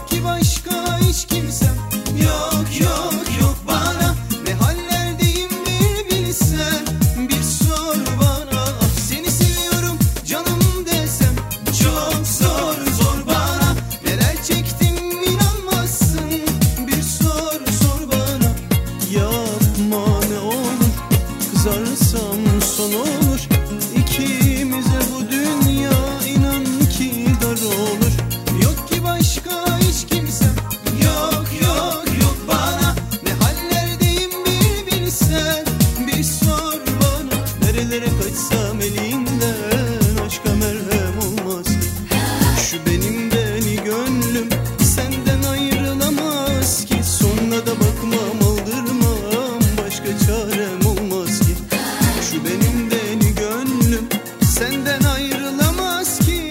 Yok ki başka hiç kimsem, yok yok yok bana. Ne hallerdeyim bir bilsen, bir sor bana. Ah seni seviyorum canım desem, çok zor zor bana. Neler çektim inanmazsın, bir sor sor bana. Yapma ne olur, kızarsam son olur. İkimize bu dünya inan ki dar olur. Yok ki başka hiç kimsem, yok yok yok bana. Ne hallerdeyim bir bilsen, bir sor bana. Nerelere kaçsam elinden, aşka merhem olmaz. Şu benim deli gönlüm senden ayrılamaz ki. Sonuna da bakmam aldırmam, başka çarem olmaz ki. Şu benim deli gönlüm senden ayrılamaz ki.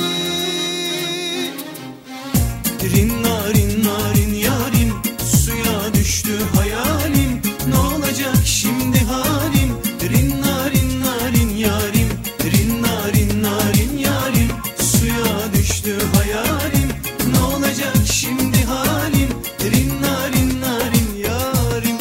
Rinna rinna rin yarim, suya düştü hayalim. Ne olacak şimdi halim? Rinna rinna rin yarim, rinna rinna rin yarim, suya düştü hayalim. Ne olacak şimdi halim? Rinna rinna rin yarim.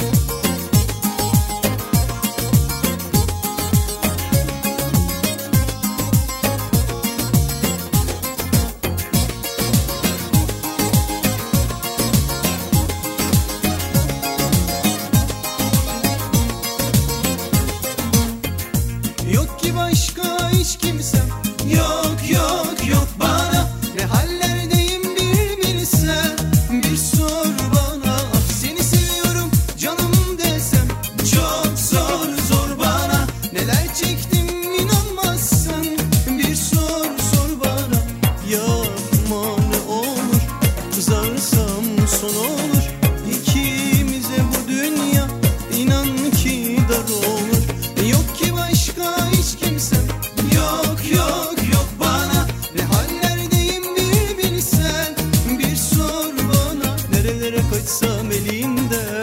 Yok ki başka hiç kimsem, yok yok yok bana. Ne hallerdeyim bir bilsen, bir sor bana. Ah seni seviyorum canım desem, çok zor zor bana. Neler çektim inanmazsın, bir sor sor bana. Yapma ne olur, kızarsam son olur. İkimize bu dünya inan ki dar olur. Yok ki başka hiç kimsem, yok yok yok bana. Ne hallerdeyim bir bilsen, bir sor bana. Nerelere kaçsam elinden,